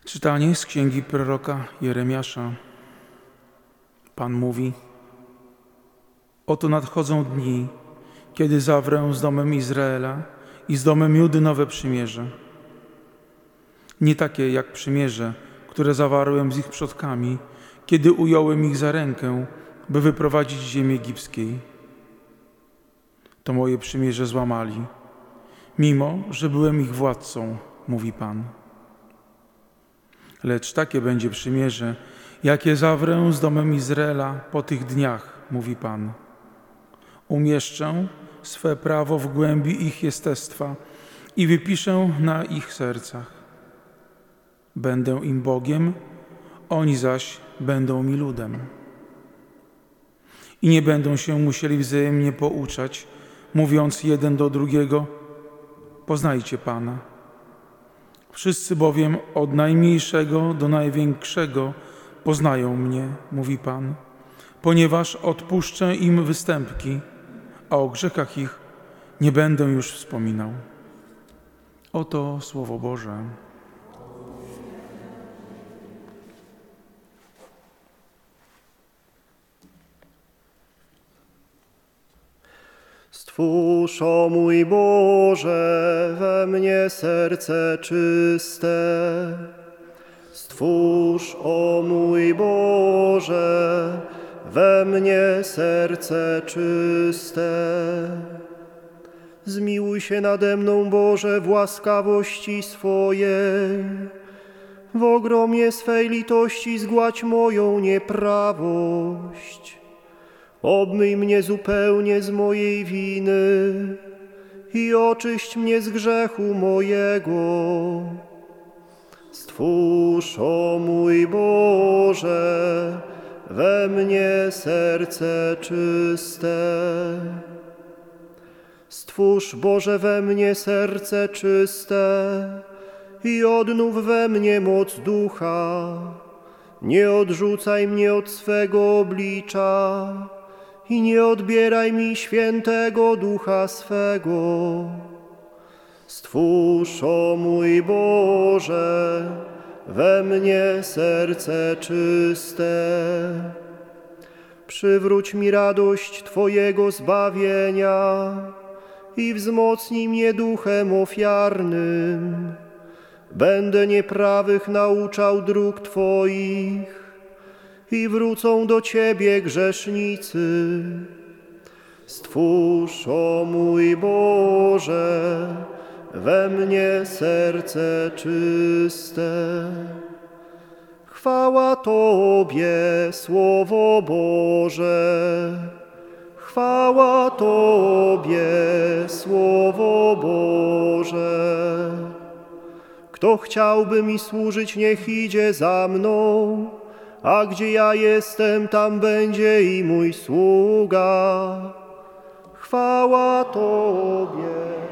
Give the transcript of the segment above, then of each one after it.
Czytanie z księgi proroka Jeremiasza. Pan mówi: Oto nadchodzą dni, kiedy zawrę z domem Izraela i z domem Judy nowe przymierze. Nie takie jak przymierze, które zawarłem z ich przodkami, kiedy ująłem ich za rękę, by wyprowadzić z ziemi egipskiej. To moje przymierze złamali, mimo że byłem ich władcą, mówi Pan. Lecz takie będzie przymierze, jakie zawrę z domem Izraela po tych dniach, mówi Pan. Umieszczę swe prawo w głębi ich jestestwa i wypiszę na ich sercach. Będę im Bogiem, oni zaś będą mi ludem. I nie będą się musieli wzajemnie pouczać, mówiąc jeden do drugiego: poznajcie Pana. Wszyscy bowiem od najmniejszego do największego poznają mnie, mówi Pan, ponieważ odpuszczę im występki, a o grzechach ich nie będę już wspominał. Oto Słowo Boże. Stwórz, o mój Boże, we mnie serce czyste. Stwórz, o mój Boże, we mnie serce czyste. Zmiłuj się nade mną, Boże, w łaskawości swojej. W ogromie swej litości zgładź moją nieprawość. Obmyj mnie zupełnie z mojej winy i oczyść mnie z grzechu mojego. Stwórz, o mój Boże, we mnie serce czyste. Stwórz, Boże, we mnie serce czyste i odnów we mnie moc ducha. Nie odrzucaj mnie od swego oblicza i nie odbieraj mi świętego ducha swego. Stwórz, o mój Boże, we mnie serce czyste. Przywróć mi radość Twojego zbawienia i wzmocnij mnie duchem ofiarnym. Będę nieprawych nauczał dróg Twoich i wrócą do Ciebie grzesznicy. Stwórz, o mój Boże, we mnie serce czyste. Chwała Tobie, Słowo Boże. Chwała Tobie, Słowo Boże. Kto chciałby mi służyć, niech idzie za mną, a gdzie ja jestem, tam będzie i mój sługa. Chwała Tobie.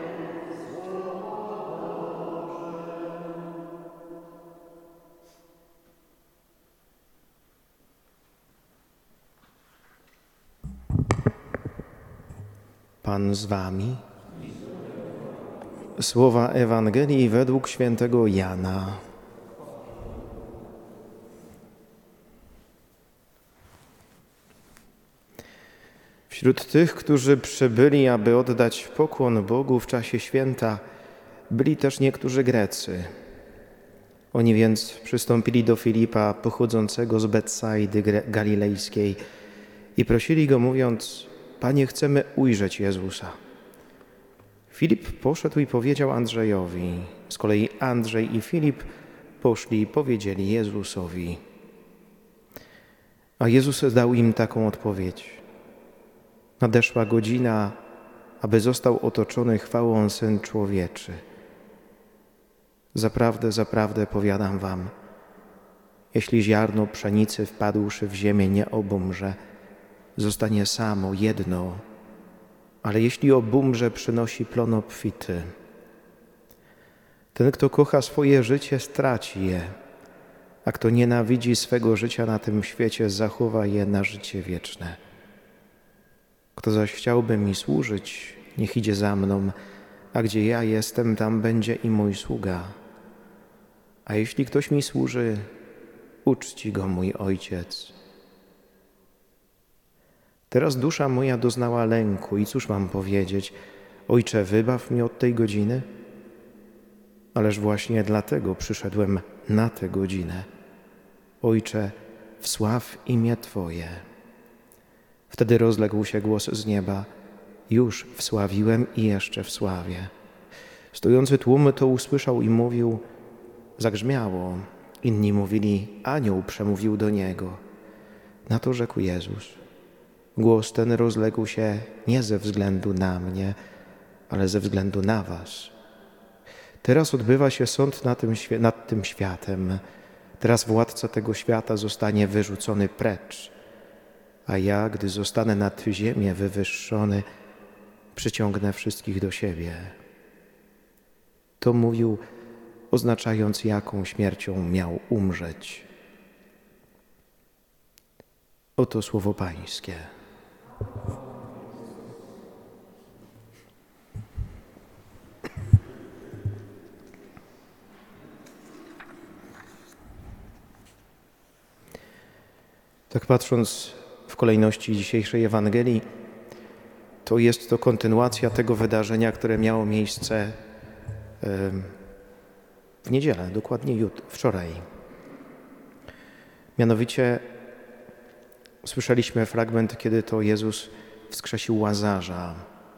Pan z wami. Słowa Ewangelii według świętego Jana. Wśród tych, którzy przybyli, aby oddać pokłon Bogu w czasie święta, byli też niektórzy Grecy. Oni więc przystąpili do Filipa, pochodzącego z Betsaidy Galilejskiej, i prosili go, mówiąc: Panie, chcemy ujrzeć Jezusa. Filip poszedł i powiedział Andrzejowi. Z kolei Andrzej i Filip poszli i powiedzieli Jezusowi. A Jezus dał im taką odpowiedź: nadeszła godzina, aby został otoczony chwałą Syn Człowieczy. Zaprawdę, zaprawdę powiadam wam, jeśli ziarno pszenicy wpadłszy w ziemię nie obumrze, zostanie samo jedno, ale jeśli obumrze, przynosi plon obfity. Ten, kto kocha swoje życie, straci je, a kto nienawidzi swego życia na tym świecie, zachowa je na życie wieczne. Kto zaś chciałby mi służyć, niech idzie za mną, a gdzie ja jestem, tam będzie i mój sługa. a jeśli ktoś mi służy, uczci go mój Ojciec. Teraz dusza moja doznała lęku i cóż mam powiedzieć? Ojcze, wybaw mnie od tej godziny? Ależ właśnie dlatego przyszedłem na tę godzinę. Ojcze, wsław imię Twoje. Wtedy rozległ się głos z nieba. Już wsławiłem i jeszcze wsławię. Stojący tłum to usłyszał i mówił, zagrzmiało. Inni mówili, anioł przemówił do niego. Na to rzekł Jezus. Głos ten rozległ się nie ze względu na mnie, ale ze względu na was. Teraz odbywa się sąd nad tym światem. Teraz władca tego świata zostanie wyrzucony precz. A ja, gdy zostanę nad ziemię wywyższony, przyciągnę wszystkich do siebie. To mówił, oznaczając, jaką śmiercią miał umrzeć. Oto słowo Pańskie. Tak patrząc w kolejności dzisiejszej Ewangelii, to jest to kontynuacja tego wydarzenia, które miało miejsce w niedzielę, dokładnie wczoraj. Mianowicie słyszeliśmy fragment, kiedy to Jezus wskrzesił Łazarza.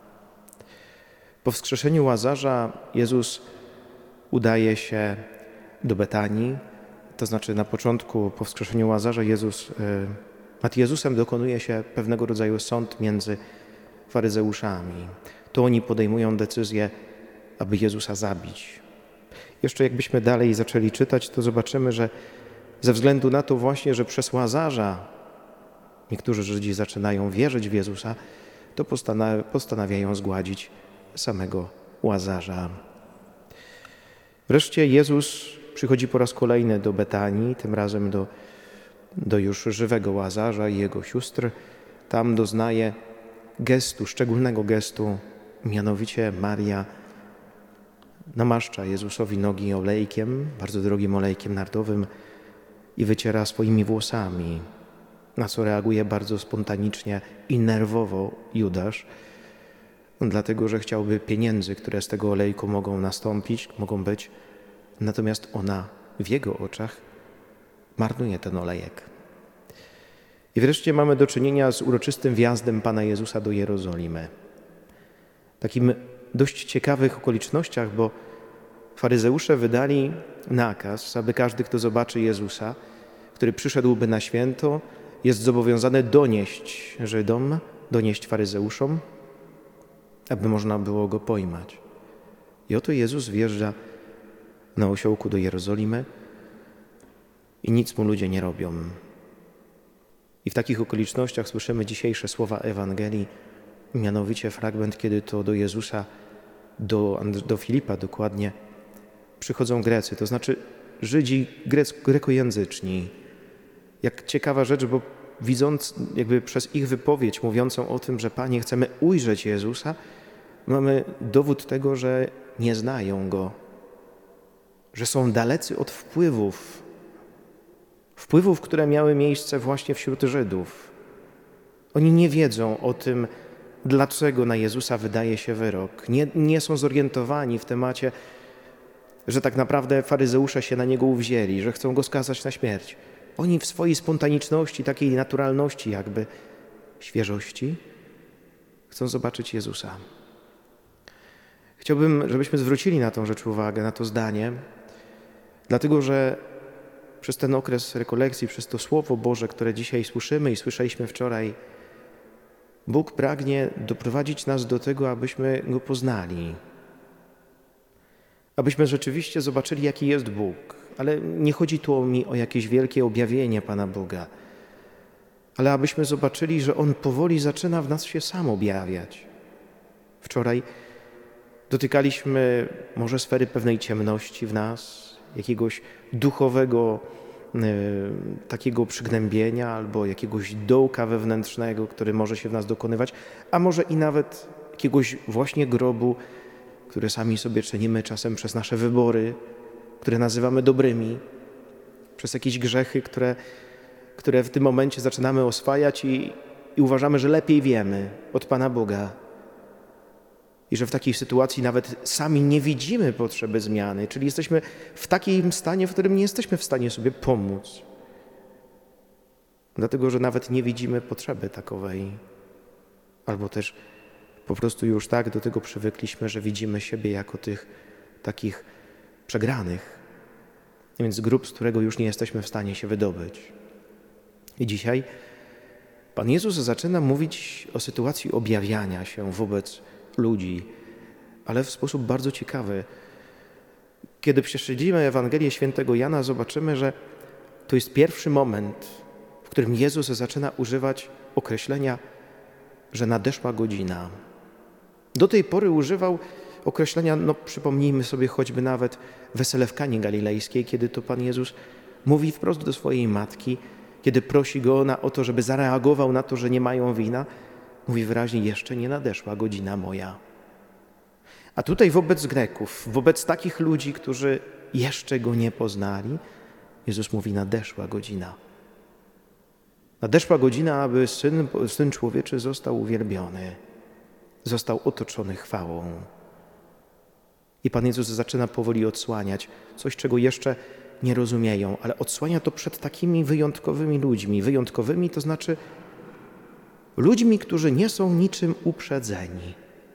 Po wskrzeszeniu Łazarza Jezus udaje się do Betanii, to znaczy na początku po wskrzeszeniu Łazarza nad Jezusem dokonuje się pewnego rodzaju sąd między faryzeuszami. To oni podejmują decyzję, aby Jezusa zabić. Jeszcze jakbyśmy dalej zaczęli czytać, to zobaczymy, że ze względu na to właśnie, że przez Łazarza niektórzy Żydzi zaczynają wierzyć w Jezusa, to postanawiają zgładzić samego Łazarza. Wreszcie Jezus przychodzi po raz kolejny do Betanii, tym razem do już żywego Łazarza i jego sióstr. Tam doznaje szczególnego gestu, mianowicie Maria namaszcza Jezusowi nogi olejkiem, bardzo drogim olejkiem nardowym i wyciera swoimi włosami, na co reaguje bardzo spontanicznie i nerwowo Judasz, dlatego że chciałby pieniędzy, które z tego olejku mogą być, natomiast ona w jego oczach marnuje ten olejek. I wreszcie mamy do czynienia z uroczystym wjazdem Pana Jezusa do Jerozolimy. Takim dość ciekawych okolicznościach, bo faryzeusze wydali nakaz, aby każdy, kto zobaczy Jezusa, który przyszedłby na święto, jest zobowiązany donieść Żydom, donieść faryzeuszom, aby można było go pojmać. I oto Jezus wjeżdża na osiołku do Jerozolimy i nic mu ludzie nie robią. I w takich okolicznościach słyszymy dzisiejsze słowa Ewangelii, mianowicie fragment, kiedy to do Jezusa, do Filipa dokładnie, przychodzą Grecy, to znaczy Żydzi grekojęzyczni. Jak ciekawa rzecz, bo widząc jakby przez ich wypowiedź mówiącą o tym, że Panie, chcemy ujrzeć Jezusa, mamy dowód tego, że nie znają Go, że są dalecy od wpływów, które miały miejsce właśnie wśród Żydów. Oni nie wiedzą o tym, dlaczego na Jezusa wydaje się wyrok. Nie są zorientowani w temacie, że tak naprawdę faryzeusze się na Niego uwzięli, że chcą Go skazać na śmierć. Oni w swojej spontaniczności, takiej naturalności jakby, świeżości, chcą zobaczyć Jezusa. Chciałbym, żebyśmy zwrócili na tą rzecz uwagę, na to zdanie, dlatego że przez ten okres rekolekcji, przez to Słowo Boże, które dzisiaj słyszymy i słyszeliśmy wczoraj, Bóg pragnie doprowadzić nas do tego, abyśmy Go poznali. Abyśmy rzeczywiście zobaczyli, jaki jest Bóg. Ale nie chodzi tu mi o jakieś wielkie objawienie Pana Boga, ale abyśmy zobaczyli, że On powoli zaczyna w nas się sam objawiać. Wczoraj dotykaliśmy może sfery pewnej ciemności w nas, jakiegoś duchowego takiego przygnębienia albo jakiegoś dołka wewnętrznego, który może się w nas dokonywać, a może i nawet jakiegoś właśnie grobu, który sami sobie czynimy czasem przez nasze wybory, które nazywamy dobrymi, przez jakieś grzechy, które w tym momencie zaczynamy oswajać i uważamy, że lepiej wiemy od Pana Boga. I że w takiej sytuacji nawet sami nie widzimy potrzeby zmiany, czyli jesteśmy w takim stanie, w którym nie jesteśmy w stanie sobie pomóc. Dlatego, że nawet nie widzimy potrzeby takowej. Albo też po prostu już tak do tego przywykliśmy, że widzimy siebie jako tych takich przegranych. Więc grób, z którego już nie jesteśmy w stanie się wydobyć. I dzisiaj Pan Jezus zaczyna mówić o sytuacji objawiania się wobec ludzi, ale w sposób bardzo ciekawy. Kiedy prześledzimy Ewangelię Świętego Jana, zobaczymy, że to jest pierwszy moment, w którym Jezus zaczyna używać określenia, że nadeszła godzina. Do tej pory używał określenia, przypomnijmy sobie choćby nawet wesele w Kanie Galilejskiej, kiedy to Pan Jezus mówi wprost do swojej matki, kiedy prosi go ona o to, żeby zareagował na to, że nie mają wina, mówi wyraźnie, jeszcze nie nadeszła godzina moja. A tutaj wobec Greków, wobec takich ludzi, którzy jeszcze Go nie poznali, Jezus mówi, nadeszła godzina. Nadeszła godzina, aby Syn Człowieczy został uwielbiony, został otoczony chwałą. I Pan Jezus zaczyna powoli odsłaniać coś, czego jeszcze nie rozumieją, ale odsłania to przed takimi wyjątkowymi ludźmi. Wyjątkowymi to znaczy ludźmi, którzy nie są niczym uprzedzeni.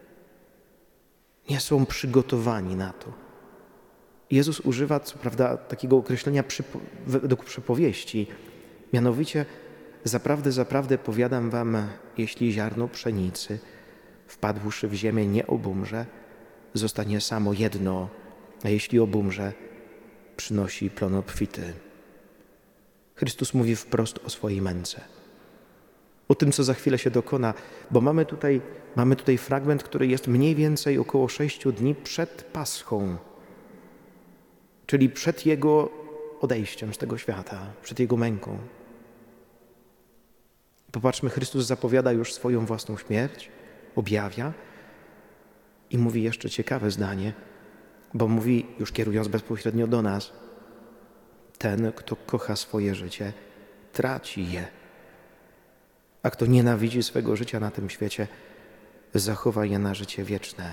Nie są przygotowani na to. Jezus używa, co prawda, takiego określenia według przypowieści. Mianowicie, zaprawdę, zaprawdę powiadam wam, jeśli ziarno pszenicy wpadłszy w ziemię nie obumrze, zostanie samo jedno, a jeśli obumrze, przynosi plon obfity. Chrystus mówi wprost o swojej męce. O tym, co za chwilę się dokona, bo mamy tutaj fragment, który jest mniej więcej około 6 dni przed Paschą, czyli przed Jego odejściem z tego świata, przed Jego męką. Popatrzmy, Chrystus zapowiada już swoją własną śmierć, objawia i mówi jeszcze ciekawe zdanie, bo mówi, już kierując bezpośrednio do nas, ten, kto kocha swoje życie, traci je. A kto nienawidzi swego życia na tym świecie, zachowa je na życie wieczne.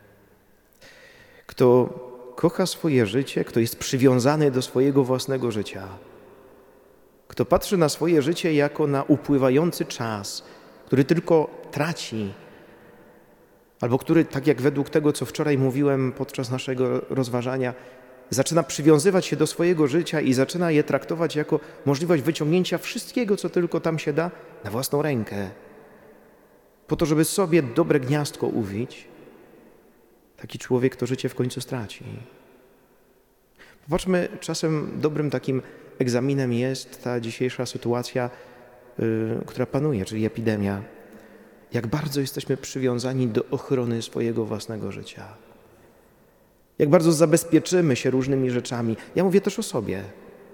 Kto kocha swoje życie, kto jest przywiązany do swojego własnego życia, kto patrzy na swoje życie jako na upływający czas, który tylko traci, albo który, tak jak według tego, co wczoraj mówiłem podczas naszego rozważania, zaczyna przywiązywać się do swojego życia i zaczyna je traktować jako możliwość wyciągnięcia wszystkiego, co tylko tam się da, na własną rękę, po to, żeby sobie dobre gniazdko uwić, taki człowiek to życie w końcu straci. Popatrzmy, czasem dobrym takim egzaminem jest ta dzisiejsza sytuacja, która panuje, czyli epidemia. Jak bardzo jesteśmy przywiązani do ochrony swojego własnego życia. Jak bardzo zabezpieczymy się różnymi rzeczami. Ja mówię też o sobie.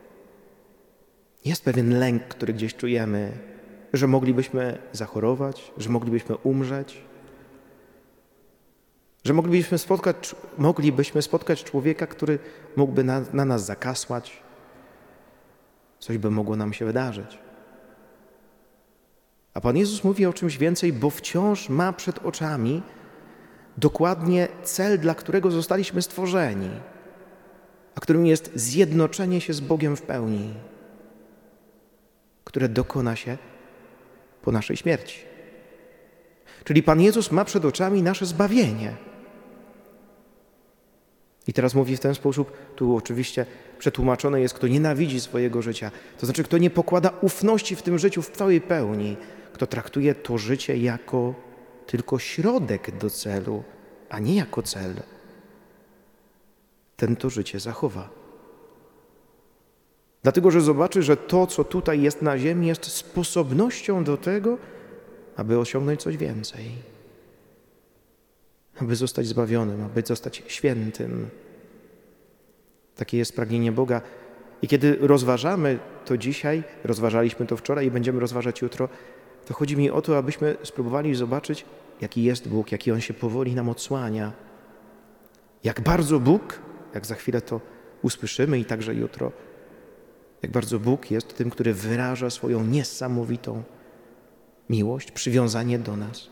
Jest pewien lęk, który gdzieś czujemy, że moglibyśmy zachorować, że moglibyśmy umrzeć, że moglibyśmy spotkać człowieka, który mógłby na nas zakasłać. Coś by mogło nam się wydarzyć. A Pan Jezus mówi o czymś więcej, bo wciąż ma przed oczami dokładnie cel, dla którego zostaliśmy stworzeni, a którym jest zjednoczenie się z Bogiem w pełni, które dokona się po naszej śmierci. Czyli Pan Jezus ma przed oczami nasze zbawienie. I teraz mówi w ten sposób, tu oczywiście przetłumaczone jest, kto nienawidzi swojego życia, to znaczy, kto nie pokłada ufności w tym życiu w całej pełni, kto traktuje to życie jako tylko środek do celu, a nie jako cel, ten to życie zachowa. Dlatego, że zobaczy, że to, co tutaj jest na ziemi, jest sposobnością do tego, aby osiągnąć coś więcej. Aby zostać zbawionym, aby zostać świętym. Takie jest pragnienie Boga. I kiedy rozważamy to dzisiaj, rozważaliśmy to wczoraj i będziemy rozważać jutro, to chodzi mi o to, abyśmy spróbowali zobaczyć, jaki jest Bóg, jaki On się powoli nam odsłania. Jak bardzo Bóg, jak za chwilę to usłyszymy i także jutro, jak bardzo Bóg jest tym, który wyraża swoją niesamowitą miłość, przywiązanie do nas.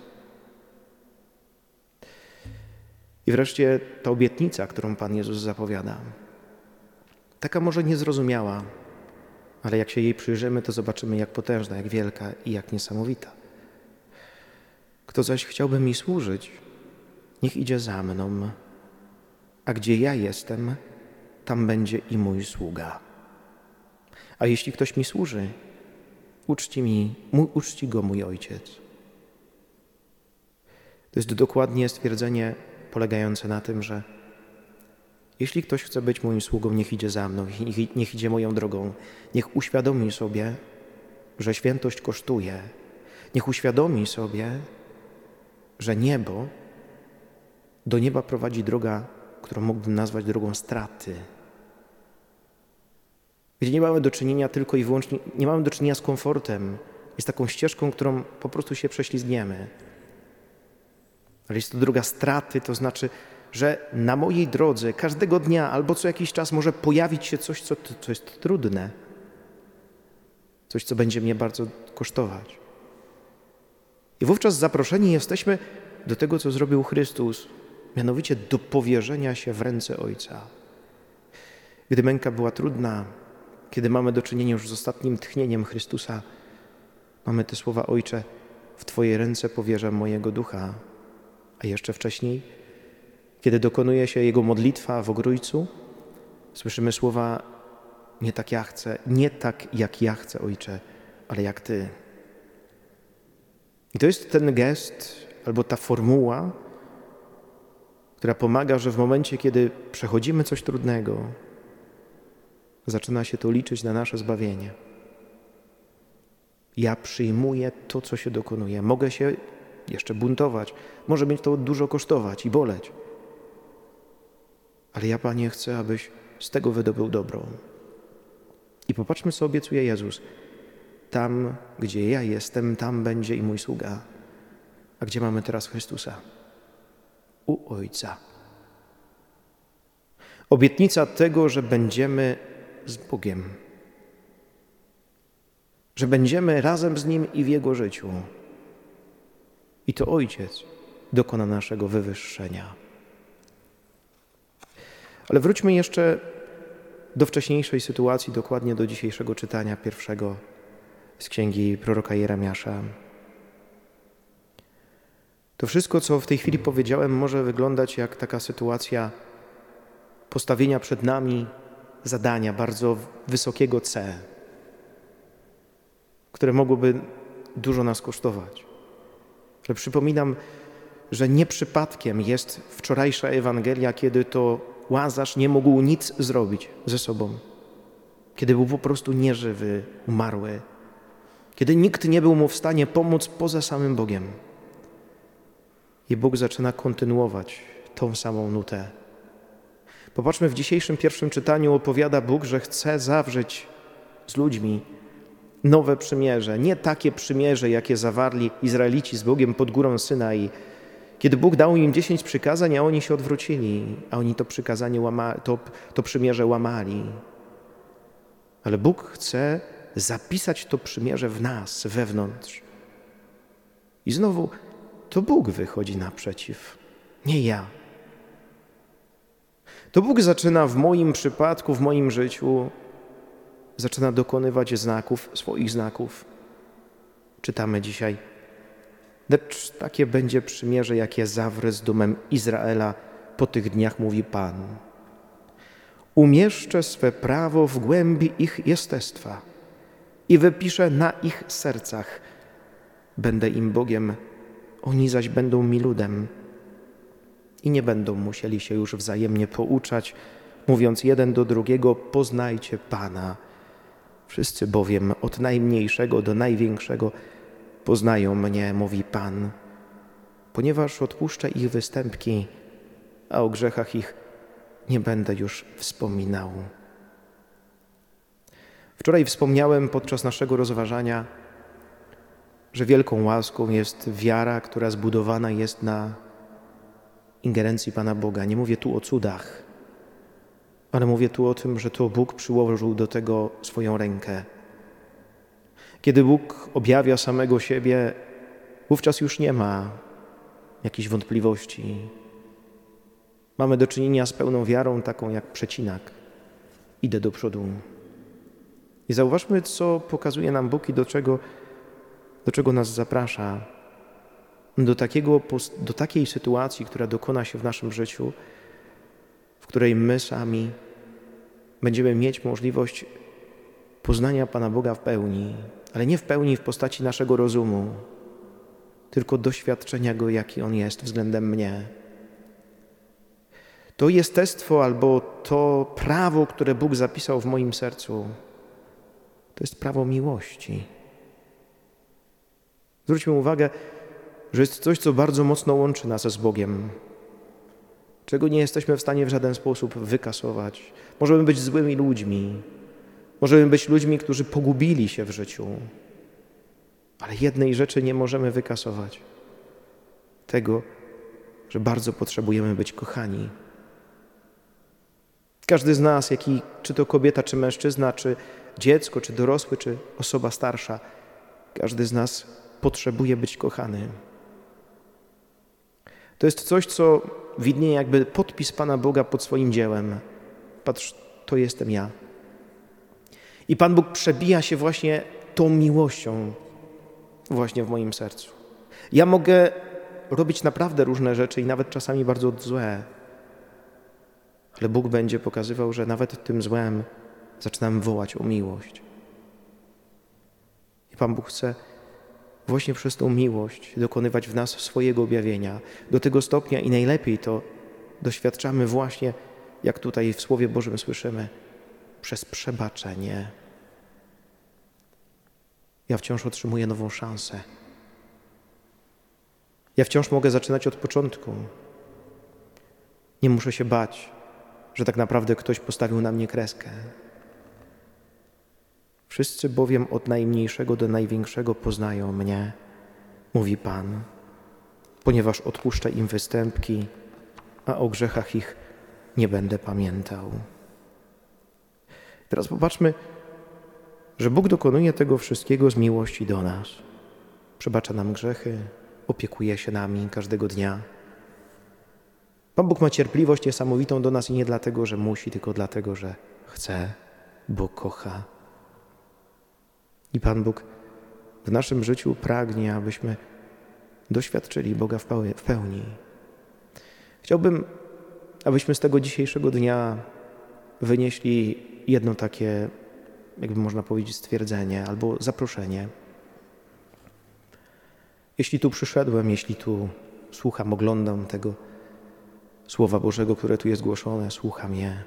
I wreszcie ta obietnica, którą Pan Jezus zapowiada. Taka może niezrozumiała, ale jak się jej przyjrzymy, to zobaczymy, jak potężna, jak wielka i jak niesamowita. Kto zaś chciałby mi służyć, niech idzie za mną, a gdzie ja jestem, tam będzie i mój sługa. A jeśli ktoś mi służy, uczci go mój Ojciec. To jest dokładnie stwierdzenie polegające na tym, że jeśli ktoś chce być moim sługą, niech idzie za mną, niech idzie moją drogą, niech uświadomi sobie, że świętość kosztuje. Niech uświadomi sobie, że do nieba prowadzi droga, którą mógłbym nazwać drogą straty. Gdzie nie mamy do czynienia tylko i wyłącznie, nie mamy do czynienia z komfortem, jest taką ścieżką, którą po prostu się prześlizgniemy. Ale jest to droga straty, to znaczy, że na mojej drodze każdego dnia albo co jakiś czas może pojawić się coś, co jest trudne. Coś, co będzie mnie bardzo kosztować. I wówczas zaproszeni jesteśmy do tego, co zrobił Chrystus, mianowicie do powierzenia się w ręce Ojca. Gdy męka była trudna, kiedy mamy do czynienia już z ostatnim tchnieniem Chrystusa, mamy te słowa: Ojcze, w Twoje ręce powierzam mojego ducha. A jeszcze wcześniej, kiedy dokonuje się Jego modlitwa w Ogrójcu, słyszymy słowa: nie tak ja chcę, nie tak jak ja chcę, Ojcze, ale jak Ty. I to jest ten gest albo ta formuła, która pomaga, że w momencie, kiedy przechodzimy coś trudnego, zaczyna się to liczyć na nasze zbawienie. Ja przyjmuję to, co się dokonuje. Mogę się jeszcze buntować, może mnie to dużo kosztować i boleć. Ale ja, Panie, chcę, abyś z tego wydobył dobro. I popatrzmy, co obiecuje Jezus. Tam, gdzie ja jestem, tam będzie i mój sługa. A gdzie mamy teraz Chrystusa? U Ojca. Obietnica tego, że będziemy z Bogiem. Że będziemy razem z Nim i w Jego życiu. I to Ojciec dokona naszego wywyższenia. Ale wróćmy jeszcze do wcześniejszej sytuacji, dokładnie do dzisiejszego czytania pierwszego z księgi proroka Jeremiasza. To wszystko, co w tej chwili powiedziałem, może wyglądać jak taka sytuacja postawienia przed nami zadania bardzo wysokiego C, które mogłoby dużo nas kosztować. Ale przypominam, że nie przypadkiem jest wczorajsza Ewangelia, kiedy to Łazarz nie mógł nic zrobić ze sobą, kiedy był po prostu nieżywy, umarły, kiedy nikt nie był mu w stanie pomóc poza samym Bogiem. I Bóg zaczyna kontynuować tą samą nutę. Popatrzmy, w dzisiejszym pierwszym czytaniu opowiada Bóg, że chce zawrzeć z ludźmi nowe przymierze. Nie takie przymierze, jakie zawarli Izraelici z Bogiem pod górą Synai, kiedy Bóg dał im 10 przykazań, a oni się odwrócili, a oni to przykazanie to przymierze łamali. Ale Bóg chce zapisać to przymierze w nas, wewnątrz. I znowu to Bóg wychodzi naprzeciw, nie ja. To Bóg zaczyna w moim przypadku, w moim życiu, zaczyna dokonywać znaków, swoich znaków. Czytamy dzisiaj: lecz takie będzie przymierze, jakie zawrę z domem Izraela po tych dniach, mówi Pan. Umieszczę swe prawo w głębi ich jestestwa i wypiszę na ich sercach. Będę im Bogiem, oni zaś będą mi ludem. I nie będą musieli się już wzajemnie pouczać, mówiąc jeden do drugiego: poznajcie Pana. Wszyscy bowiem od najmniejszego do największego poznają mnie, mówi Pan, ponieważ odpuszczę ich występki, a o grzechach ich nie będę już wspominał. Wczoraj wspomniałem podczas naszego rozważania, że wielką łaską jest wiara, która zbudowana jest na ingerencji Pana Boga. Nie mówię tu o cudach. ale mówię tu o tym, że to Bóg przyłożył do tego swoją rękę. Kiedy Bóg objawia samego siebie, wówczas już nie ma jakichś wątpliwości. Mamy do czynienia z pełną wiarą, taką jak przecinak. Idę do przodu. I zauważmy, co pokazuje nam Bóg i do czego nas zaprasza. Do takiej sytuacji, która dokona się w naszym życiu, w której my sami będziemy mieć możliwość poznania Pana Boga w pełni, ale nie w pełni w postaci naszego rozumu, tylko doświadczenia Go, jaki On jest względem mnie. To jestestwo albo to prawo, które Bóg zapisał w moim sercu, to jest prawo miłości. Zwróćmy uwagę, że jest coś, co bardzo mocno łączy nas z Bogiem, czego nie jesteśmy w stanie w żaden sposób wykasować. Możemy być złymi ludźmi, możemy być ludźmi, którzy pogubili się w życiu, ale jednej rzeczy nie możemy wykasować. Tego, że bardzo potrzebujemy być kochani. Każdy z nas, czy to kobieta, czy mężczyzna, czy dziecko, czy dorosły, czy osoba starsza, każdy z nas potrzebuje być kochany. To jest coś, co widnieje jakby podpis Pana Boga pod swoim dziełem. Patrz, to jestem ja. I Pan Bóg przebija się właśnie tą miłością właśnie w moim sercu. Ja mogę robić naprawdę różne rzeczy i nawet czasami bardzo złe, ale Bóg będzie pokazywał, że nawet tym złem zaczynam wołać o miłość. I Pan Bóg chce właśnie przez tą miłość dokonywać w nas swojego objawienia. Do tego stopnia i najlepiej to doświadczamy właśnie, jak tutaj w Słowie Bożym słyszymy, przez przebaczenie. Ja wciąż otrzymuję nową szansę. Ja wciąż mogę zaczynać od początku. Nie muszę się bać, że tak naprawdę ktoś postawił na mnie kreskę. Wszyscy bowiem od najmniejszego do największego poznają mnie, mówi Pan, ponieważ odpuszczę im występki, a o grzechach ich nie będę pamiętał. Teraz popatrzmy, że Bóg dokonuje tego wszystkiego z miłości do nas. Przebacza nam grzechy, opiekuje się nami każdego dnia. Pan Bóg ma cierpliwość niesamowitą do nas i nie dlatego, że musi, tylko dlatego, że chce, bo kocha. I Pan Bóg w naszym życiu pragnie, abyśmy doświadczyli Boga w pełni. Chciałbym, abyśmy z tego dzisiejszego dnia wynieśli jedno takie, jakby można powiedzieć, stwierdzenie albo zaproszenie. Jeśli tu przyszedłem, jeśli tu słucham, oglądam tego Słowa Bożego, które tu jest głoszone, słucham je,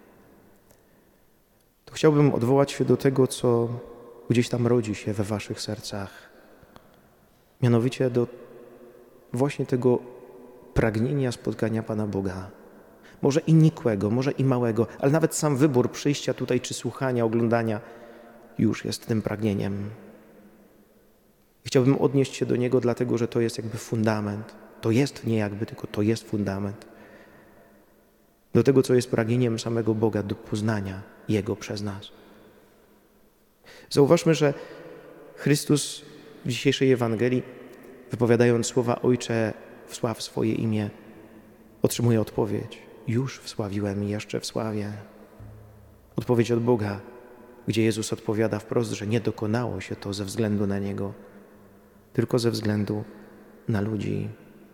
to chciałbym odwołać się do tego, co gdzieś tam rodzi się we waszych sercach. Mianowicie do właśnie tego pragnienia spotkania Pana Boga. Może i nikłego, może i małego, ale nawet sam wybór przyjścia tutaj, czy słuchania, oglądania już jest tym pragnieniem. I chciałbym odnieść się do niego, dlatego że to jest jakby fundament. To jest nie jakby, tylko to jest fundament. Do tego, co jest pragnieniem samego Boga, do poznania Jego przez nas. Zauważmy, że Chrystus w dzisiejszej Ewangelii, wypowiadając słowa Ojcze, wsław swoje imię, otrzymuje odpowiedź. Już wsławiłem i jeszcze wsławię. Odpowiedź od Boga, gdzie Jezus odpowiada wprost, że nie dokonało się to ze względu na Niego, tylko ze względu na ludzi.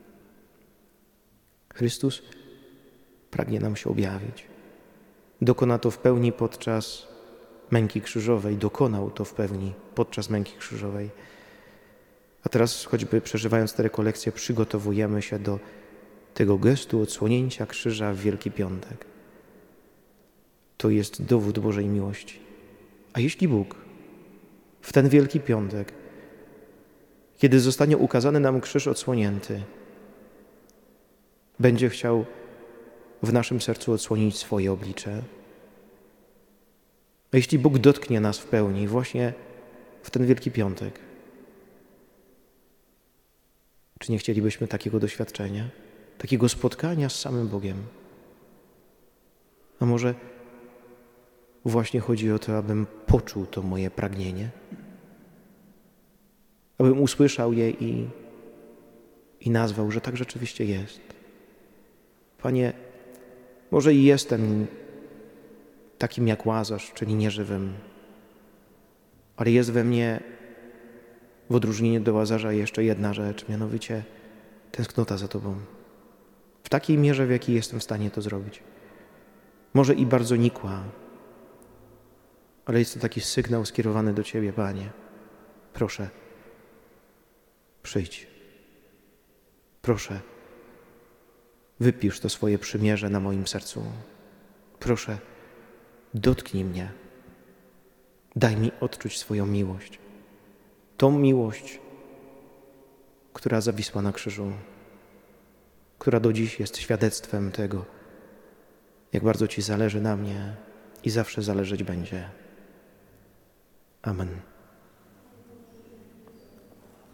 Chrystus pragnie nam się objawić. Dokona to w pełni podczas męki krzyżowej. Dokonał to w pełni podczas męki krzyżowej. A teraz, choćby przeżywając te rekolekcje, przygotowujemy się do tego gestu odsłonięcia krzyża w Wielki Piątek. To jest dowód Bożej miłości. A jeśli Bóg w ten Wielki Piątek, kiedy zostanie ukazany nam krzyż odsłonięty, będzie chciał w naszym sercu odsłonić swoje oblicze, a jeśli Bóg dotknie nas w pełni właśnie w ten Wielki Piątek, czy nie chcielibyśmy takiego doświadczenia, takiego spotkania z samym Bogiem? A może właśnie chodzi o to, abym poczuł to moje pragnienie, abym usłyszał je i nazwał, że tak rzeczywiście jest. Panie, może i jestem takim jak Łazarz, czyli nieżywym, ale jest we mnie w odróżnieniu do Łazarza jeszcze jedna rzecz, mianowicie tęsknota za Tobą. W takiej mierze, w jakiej jestem w stanie to zrobić. Może i bardzo nikła, ale jest to taki sygnał skierowany do Ciebie, Panie. Proszę, przyjdź. Proszę, wypisz to swoje przymierze na moim sercu. Proszę, dotknij mnie. Daj mi odczuć swoją miłość. Tą miłość, która zawisła na krzyżu, która do dziś jest świadectwem tego, jak bardzo Ci zależy na mnie i zawsze zależeć będzie. Amen.